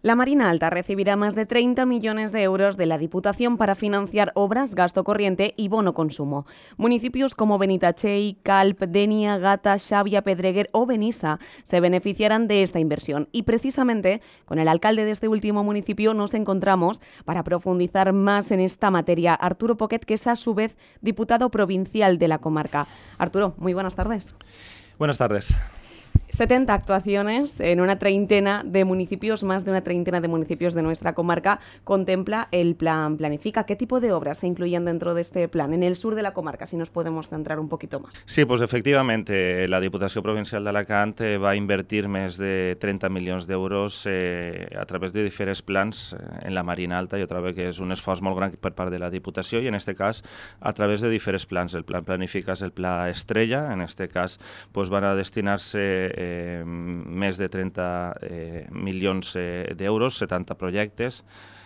La Marina Alta recibirá más de 30 millones de euros de la Diputación para financiar obras, gasto corriente y bono consumo. Municipios como Benitatxell, Calp, Denia, Gata, Xàbia, Pedreguer o Benissa se beneficiarán de esta inversión. Y precisamente con el alcalde de este último municipio nos encontramos para profundizar más en esta materia. Arturo Poquet, que es a su vez diputado provincial de la comarca. Arturo, muy buenas tardes. Buenas tardes. 70 actuaciones en una treintena de municipios, más de una treintena de municipios de nuestra comarca, contempla el plan Planifica. ¿Qué tipo de obras se incluyen dentro de este plan? En el sur de la comarca, si nos podemos centrar un poquito más. Sí, pues efectivamente, la Diputació Provincial d'Alacant va a invertir més de 30 milions d'euros a través de diferents plans en la Marina Alta. Jo trobo que és un esforç molt gran per part de la Diputació i en aquest cas a través de diferents plans. El plan Planifica és el pla Estrella, en aquest cas pues, van a destinar-se més de 30 milions d'euros, 70 projectes.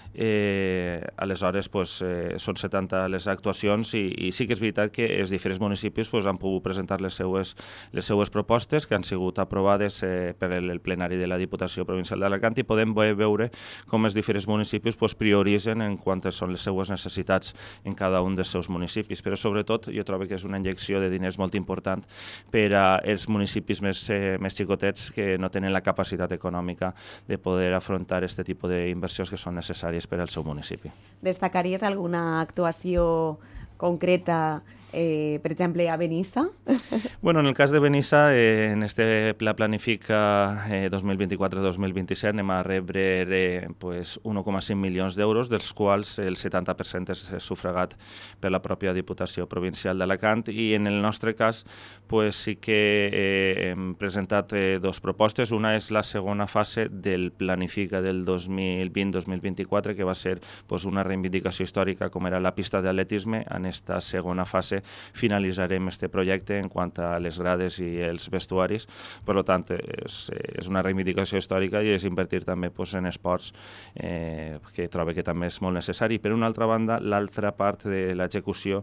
Aleshores pues, són 70 les actuacions i sí que és veritat que els diferents municipis pues, han pogut presentar les seues propostes que han sigut aprovades per el plenari de la Diputació Provincial d'Alacant i podem veure com els diferents municipis pues, prioritzen en quantes són les seues necessitats en cada un dels seus municipis, però sobretot jo trobo que és una injecció de diners molt important per als municipis més xicotets que no tenen la capacitat econòmica de poder afrontar aquest tipus d'inversions que són necessàries per al seu municipi. Destacaries alguna actuació concreta, per exemple, a Benissa? Bueno, en el cas de Benissa, en este pla Planifica 2024-2027 anem a rebre pues, 1,5 milions d'euros, dels quals el 70% és sufragat per la pròpia Diputació Provincial d'Alacant i en el nostre cas pues, sí que hem presentat dues propostes. Una és la segona fase del Planifica del 2020-2024, que va ser pues, una reivindicació històrica com era la pista d'atletisme. En esta segona fase finalitzarem este projecte en quant a les grades i els vestuaris. Per tant, és una reivindicació històrica i és invertir també pues, en esports que trobo que també és molt necessari. Per una altra banda, l'altra part de l'execució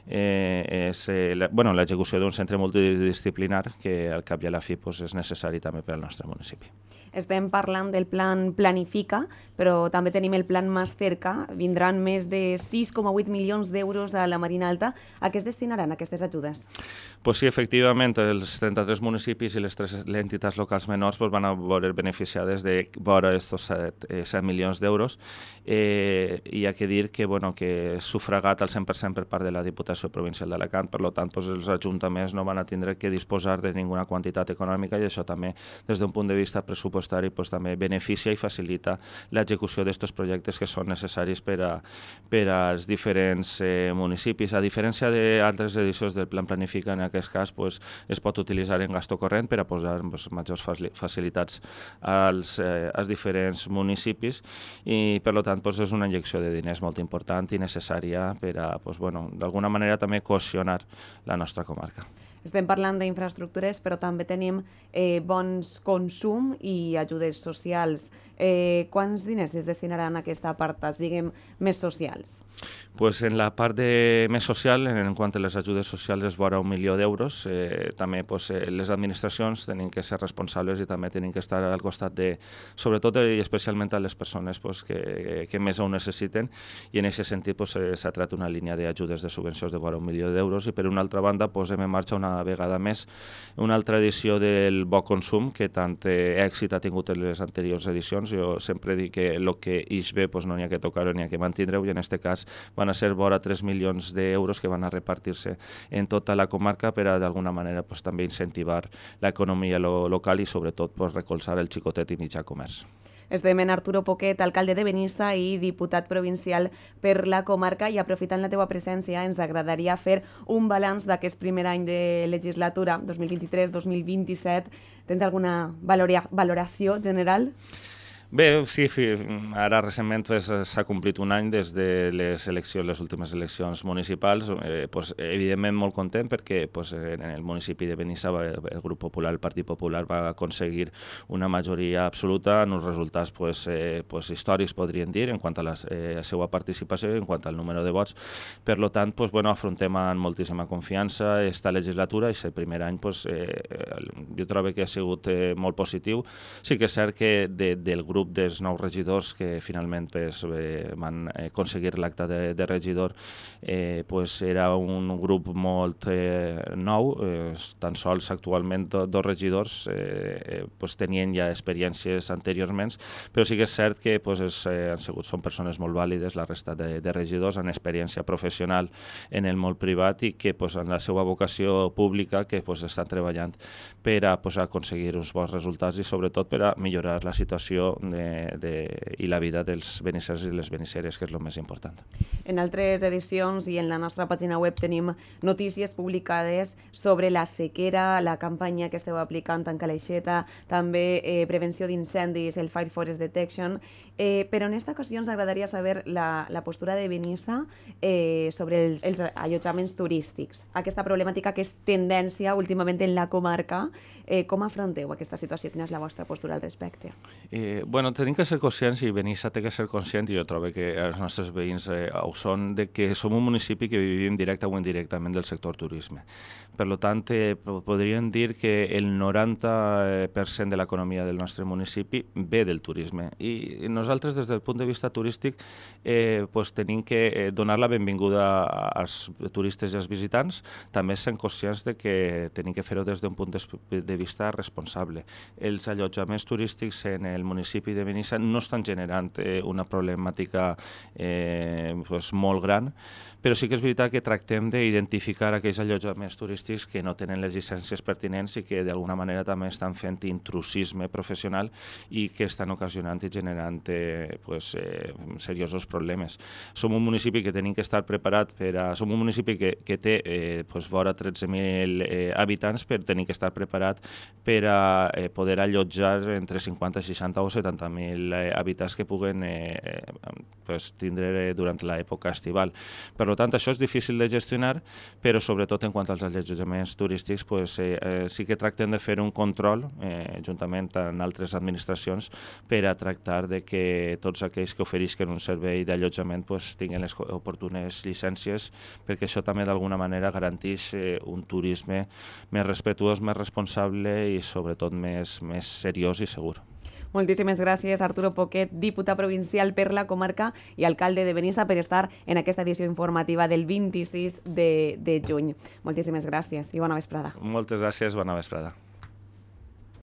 és l'execució d'un centre multidisciplinar que al cap i a la fi pues, és necessari també per al nostre municipi. Estem parlant del plan Planifica, però també tenim el plan Más Cerca. Vindran més de 6,8 milions d'euros a la Marina Alta. A què es destinaran aquestes ajudes? Pues sí, efectivament, els 33 municipis i les 3 entitats locals menors pues, van a veure beneficiades de vora estos 7 milions d'euros. Hi ha que dir que, bueno, que és sufragat al 100% per part de la Diputació Provincial d'Alacant, per tant, pues, els ajuntaments no van a tindre que disposar de ninguna quantitat econòmica i això també, des d'un punt de vista pressupostari, pues, també beneficia i facilita l'execució d'aquests projectes que són necessaris per als diferents municipis. A diferència d'altres edicions del Plan Planifica, en aquest cas pues, es pot utilitzar en gasto corrent per a posar pues, majors facilitats als diferents municipis i per tant pues, és una injecció de diners molt important i necessària per a pues, bueno, d'alguna manera també cohesionar la nostra comarca. Estem parlant d'infraestructures, però també tenim bons consum i ajudes socials. Quants diners es destinaran a aquesta part, diguem, més socials? Pues en la part més social, en quant a les ajudes socials, és vora 1 milió d'euros. També pues, les administracions tenen que ser responsables i també tenen que estar al costat de, sobretot i especialment a les persones pues, que més ho necessiten i en aquest sentit pues, s'ha tret una línia d'ajudes de subvencions de vora 1 milió d'euros i per una altra banda posem en marxa una vegada més una altra edició del Bo Consum que tant èxit ha tingut en les anteriors edicions. Jo sempre dic que el que ix bé pues, no n'hi ha que tocar-ho ni ha que mantindre-ho i en aquest cas van a ser vora 3 milions d'euros que van a repartir-se en tota la comarca per a d'alguna manera pues, també incentivar l'economia local i sobretot pues, recolzar el xicotet i mitjà comerç. Estem en Arturo Poquet, alcalde de Benissa i diputat provincial per la comarca i aprofitant la teua presència ens agradaria fer un balanç d'aquest primer any de legislatura 2023-2027. Tens alguna valoració general? Bé, sí, ara recentment s'ha complit un any des de les últimes eleccions municipals. Evidentment molt content perquè en el municipi de Benissa el grup popular, el Partit Popular, va aconseguir una majoria absoluta en uns resultats històrics, podríem dir, en quant a la seva participació i en quant al número de vots. Per tant, afrontem amb moltíssima confiança esta legislatura i aquest primer any jo trobo que ha sigut molt positiu. Sí que és cert que del grup grup dels 9 regidors que finalment van aconseguir l'acte de regidor era un grup molt nou, tan sols actualment 2 regidors tenien ja experiències anteriorment, però sí que és cert que són persones molt vàlides, la resta de regidors, amb experiència professional en el món privat i que en la seva vocació pública que estan treballant per a aconseguir uns bons resultats i sobretot per a millorar la situació i la vida dels benissaires i les benisseres, que és el més important. En altres edicions i en la nostra pàgina web tenim notícies publicades sobre la sequera, la campanya que esteu aplicant en Caleixeta, també prevenció d'incendis, el Fire Forest Detection, però en aquesta ocasió ens agradaria saber la postura de Benissa sobre els allotjaments turístics. Aquesta problemàtica que és tendència últimament en la comarca, com afronteu aquesta situació? Quina és la vostra postura al respecte? Tenim que ser conscients, i Benissa té que ser conscient, i jo trobo que els nostres veïns ho són, de que som un municipi que vivim directe o indirectament del sector turisme. Per tant, podríem dir que el 90% de l'economia del nostre municipi ve del turisme. I nosaltres, des del punt de vista turístic, tenim que donar la benvinguda als turistes i als visitants. També sent conscients de que tenim que fer-ho des d'un punt de vista responsable. Els allotjaments turístics en el municipi de Benissa no estan generant una problemàtica molt gran, però sí que és veritat que tractem d'identificar aquells allotjaments turístics que no tenen les llicències pertinents i que d'alguna manera també estan fent intrusisme professional i que estan ocasionant i generant seriosos problemes. Som un municipi que tenim que estar preparat som un municipi que té vora 13.000 habitants, però tenim que estar preparat per a poder allotjar entre 50, 60 o 70.000 habitants que puguen tindre durant l'època estival. Per tant, això és difícil de gestionar, però sobretot en quant als allotjaments turístics sí que tractem de fer un control juntament amb altres administracions per a tractar de que tots aquells que oferisquen un servei d'allotjament tinguin les oportunes llicències, perquè això també d'alguna manera garanteix un turisme més respetuós, més responsable i sobretot més seriós i segur. Moltíssimes gràcies, Arturo Poquet, diputat provincial per la comarca i alcalde de Benissa, per estar en aquesta edició informativa del 26 de juny. Moltíssimes gràcies i bona vesprada. Moltes gràcies, bona vesprada.